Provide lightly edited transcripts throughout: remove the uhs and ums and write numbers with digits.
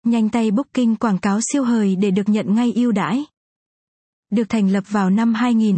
Nhanh tay booking quảng cáo siêu hời để được nhận ngay ưu đãi. Được thành lập vào năm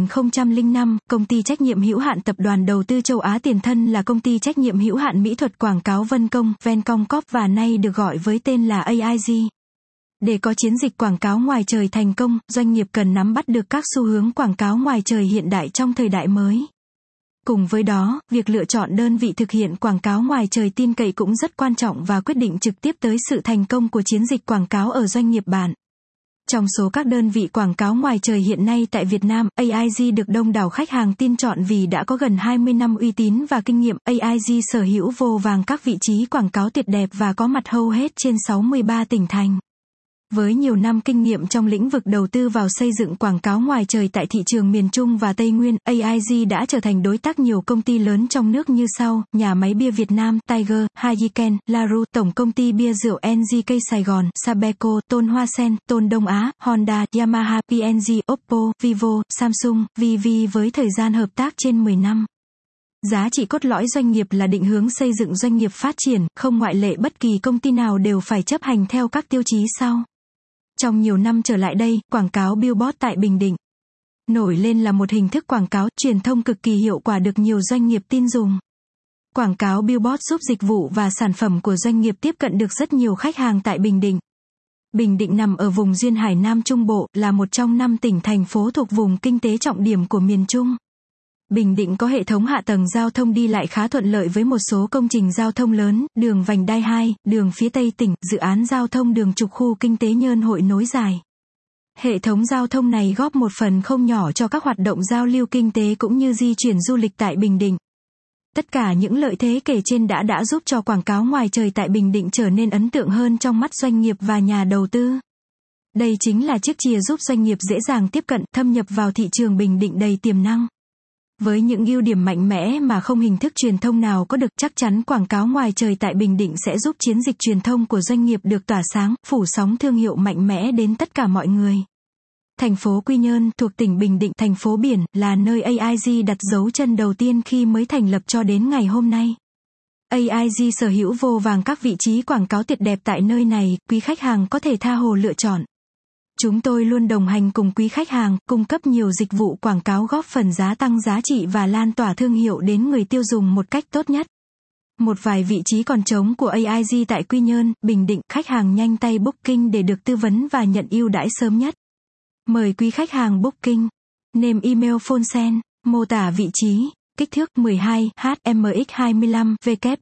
2005, công ty trách nhiệm hữu hạn tập đoàn đầu tư châu Á tiền thân là công ty trách nhiệm hữu hạn mỹ thuật quảng cáo Vân Công, Vencom Corp và nay được gọi với tên là AIG. Để có chiến dịch quảng cáo ngoài trời thành công, doanh nghiệp cần nắm bắt được các xu hướng quảng cáo ngoài trời hiện đại trong thời đại mới. Cùng với đó, việc lựa chọn đơn vị thực hiện quảng cáo ngoài trời tin cậy cũng rất quan trọng và quyết định trực tiếp tới sự thành công của chiến dịch quảng cáo ở doanh nghiệp bạn. Trong số các đơn vị quảng cáo ngoài trời hiện nay tại Việt Nam, AIG được đông đảo khách hàng tin chọn vì đã có gần 20 năm uy tín và kinh nghiệm. AIG sở hữu vô vàn các vị trí quảng cáo tuyệt đẹp và có mặt hầu hết trên 63 tỉnh thành. Với nhiều năm kinh nghiệm trong lĩnh vực đầu tư vào xây dựng quảng cáo ngoài trời tại thị trường miền Trung và Tây Nguyên, AIG đã trở thành đối tác nhiều công ty lớn trong nước như sau: Nhà máy bia Việt Nam, Tiger, Heineken, LaRue, Tổng công ty bia rượu NGK Sài Gòn, Sabeco, Tôn Hoa Sen, Tôn Đông Á, Honda, Yamaha, P&G, Oppo, Vivo, Samsung, VV với thời gian hợp tác trên 10 năm. Giá trị cốt lõi doanh nghiệp là định hướng xây dựng doanh nghiệp phát triển, không ngoại lệ bất kỳ công ty nào đều phải chấp hành theo các tiêu chí sau. Trong nhiều năm trở lại đây, quảng cáo billboard tại Bình Định nổi lên là một hình thức quảng cáo truyền thông cực kỳ hiệu quả được nhiều doanh nghiệp tin dùng. Quảng cáo billboard giúp dịch vụ và sản phẩm của doanh nghiệp tiếp cận được rất nhiều khách hàng tại Bình Định. Bình Định nằm ở vùng duyên hải Nam Trung Bộ, là một trong 5 tỉnh thành phố thuộc vùng kinh tế trọng điểm của miền Trung. Bình Định có hệ thống hạ tầng giao thông đi lại khá thuận lợi với một số công trình giao thông lớn, đường vành đai 2, đường phía Tây tỉnh, dự án giao thông đường trục khu kinh tế Nhơn Hội nối dài. Hệ thống giao thông này góp một phần không nhỏ cho các hoạt động giao lưu kinh tế cũng như di chuyển du lịch tại Bình Định. Tất cả những lợi thế kể trên đã giúp cho quảng cáo ngoài trời tại Bình Định trở nên ấn tượng hơn trong mắt doanh nghiệp và nhà đầu tư. Đây chính là chiếc chìa giúp doanh nghiệp dễ dàng tiếp cận, thâm nhập vào thị trường Bình Định đầy tiềm năng. Với những ưu điểm mạnh mẽ mà không hình thức truyền thông nào có được, chắc chắn quảng cáo ngoài trời tại Bình Định sẽ giúp chiến dịch truyền thông của doanh nghiệp được tỏa sáng, phủ sóng thương hiệu mạnh mẽ đến tất cả mọi người. Thành phố Quy Nhơn thuộc tỉnh Bình Định, thành phố biển, là nơi AIG đặt dấu chân đầu tiên khi mới thành lập cho đến ngày hôm nay. AIG sở hữu vô vàn các vị trí quảng cáo tuyệt đẹp tại nơi này, quý khách hàng có thể tha hồ lựa chọn. Chúng tôi luôn đồng hành cùng quý khách hàng, cung cấp nhiều dịch vụ quảng cáo góp phần gia tăng giá trị và lan tỏa thương hiệu đến người tiêu dùng một cách tốt nhất. Một vài vị trí còn trống của AIG tại Quy Nhơn, Bình Định, khách hàng nhanh tay booking để được tư vấn và nhận ưu đãi sớm nhất. Mời quý khách hàng booking. Name, email, phone send, mô tả vị trí. Kích thước 12, HMX 25,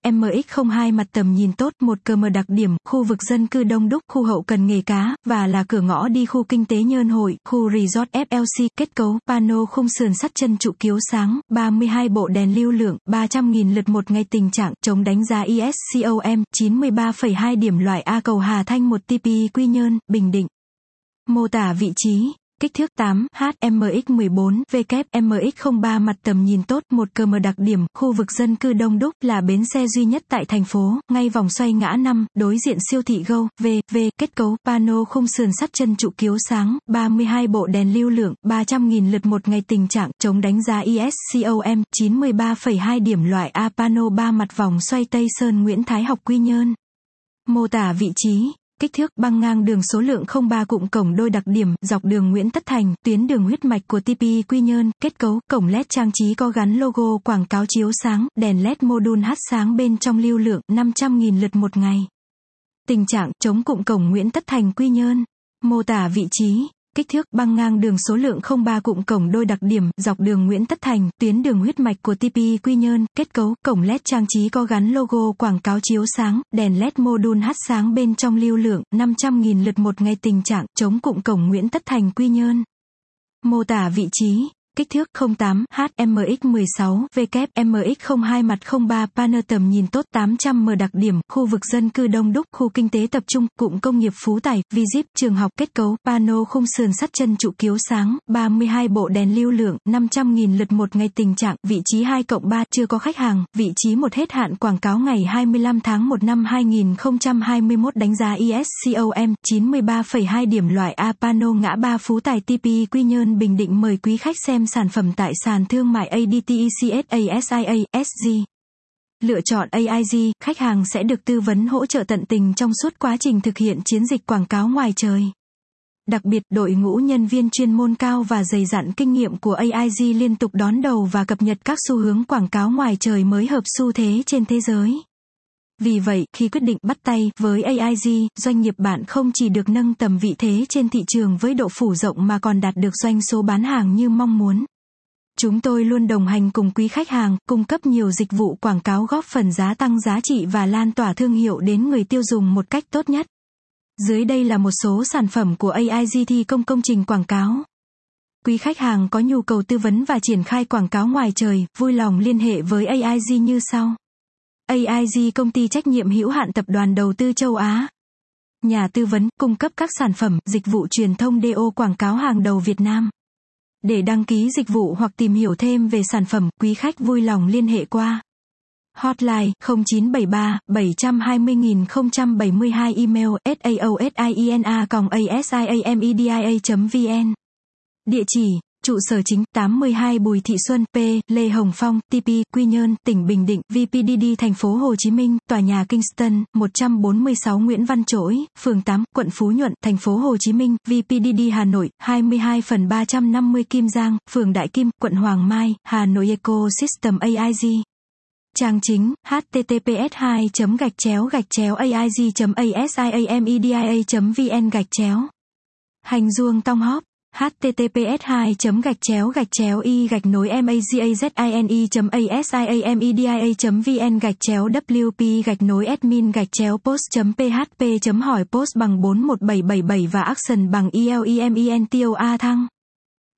WMX 02, mặt tầm nhìn tốt, 1 km, đặc điểm, khu vực dân cư đông đúc, khu hậu cần nghề cá, và là cửa ngõ đi khu kinh tế Nhơn Hội, khu resort FLC, kết cấu, pano khung sườn sắt chân trụ chiếu sáng, 32 bộ đèn lưu lượng, 300.000 lượt một ngày, tình trạng, chống đánh giá ESCOM, 93,2 điểm, loại A, cầu Hà Thanh 1 TP, Quy Nhơn, Bình Định. Mô tả vị trí. Kích thước 8, HMX 14, WMX 03, mặt tầm nhìn tốt, 1 km, đặc điểm, khu vực dân cư đông đúc, là bến xe duy nhất tại thành phố, ngay vòng xoay ngã 5, đối diện siêu thị Go, kết cấu, pano khung sườn sắt chân trụ chiếu sáng, 32 bộ đèn lưu lượng, 300.000 lượt một ngày, tình trạng, chống đánh giá ESCOM, 93,2 điểm, loại A, pano 3 mặt, vòng xoay Tây Sơn Nguyễn Thái Học, Quy Nhơn. Mô tả vị trí. Kích thước, băng ngang đường số lượng 03, cụm cổng đôi, đặc điểm, dọc đường Nguyễn Tất Thành, tuyến đường huyết mạch của TP Quy Nhơn, kết cấu, cổng LED trang trí có gắn logo quảng cáo chiếu sáng, đèn LED module hát sáng bên trong, lưu lượng 500.000 lượt một ngày. Tình trạng, chống cụm cổng Nguyễn Tất Thành, Quy Nhơn. Mô tả vị trí. Kích thước, băng ngang đường số lượng 03, cụm cổng đôi, đặc điểm, dọc đường Nguyễn Tất Thành, tuyến đường huyết mạch của TP Quy Nhơn, kết cấu, cổng LED trang trí có gắn logo quảng cáo chiếu sáng, đèn LED module hát sáng bên trong, lưu lượng 500.000 lượt một ngày, tình trạng, chống cụm cổng Nguyễn Tất Thành, Quy Nhơn. Mô tả vị trí. Kích thước 08, HMX 16, WMX 02, mặt 03, panel tầm nhìn tốt, 800m, đặc điểm, khu vực dân cư đông đúc, khu kinh tế tập trung, cụm công nghiệp Phú Tài, Vizip, trường học, kết cấu, pano khung sườn sắt chân trụ chiếu sáng, 32 bộ đèn lưu lượng, 500.000 lượt một ngày, tình trạng, vị trí 2/3, chưa có khách hàng, vị trí 1, hết hạn quảng cáo ngày 25 tháng 1 năm 2021, đánh giá ESCOM, 93,2 điểm, loại A, pano ngã ba Phú Tài, TP Quy Nhơn, Bình Định. Mời quý khách xem sản phẩm tại sàn thương mại ADTECSASIA SG. Lựa chọn AIG, khách hàng sẽ được tư vấn hỗ trợ tận tình trong suốt quá trình thực hiện chiến dịch quảng cáo ngoài trời. Đặc biệt, đội ngũ nhân viên chuyên môn cao và dày dặn kinh nghiệm của AIG liên tục đón đầu và cập nhật các xu hướng quảng cáo ngoài trời mới hợp xu thế trên thế giới. Vì vậy, khi quyết định bắt tay với AIG, doanh nghiệp bạn không chỉ được nâng tầm vị thế trên thị trường với độ phủ rộng mà còn đạt được doanh số bán hàng như mong muốn. Chúng tôi luôn đồng hành cùng quý khách hàng, cung cấp nhiều dịch vụ quảng cáo góp phần gia tăng giá trị và lan tỏa thương hiệu đến người tiêu dùng một cách tốt nhất. Dưới đây là một số sản phẩm của AIG thi công trình quảng cáo. Quý khách hàng có nhu cầu tư vấn và triển khai quảng cáo ngoài trời, vui lòng liên hệ với AIG như sau. AIG công ty trách nhiệm hữu hạn tập đoàn đầu tư châu Á. Nhà tư vấn, cung cấp các sản phẩm, dịch vụ truyền thông DO quảng cáo hàng đầu Việt Nam. Để đăng ký dịch vụ hoặc tìm hiểu thêm về sản phẩm, quý khách vui lòng liên hệ qua hotline 0973 720 072, email saosina@asiamedia.vn. Địa chỉ: trụ sở chính 82 Bùi Thị Xuân, P. Lê Hồng Phong, TP, Quy Nhơn, tỉnh Bình Định, VPDD thành phố Hồ Chí Minh, tòa nhà Kingston, 146 Nguyễn Văn Trỗi, phường 8, quận Phú Nhuận, thành phố Hồ Chí Minh, VPDD Hà Nội, 22/350 Kim Giang, phường Đại Kim, quận Hoàng Mai, Hà Nội Ecosystem AIG. Trang chính: https://aig.asiamedia.vn/. Hành Duong Tong Hóp: https://i-magazine.asiamedia.vn/wp-admin-post.php.hỏi post bằng 41777 và action bằng ELEMENTOA thăng.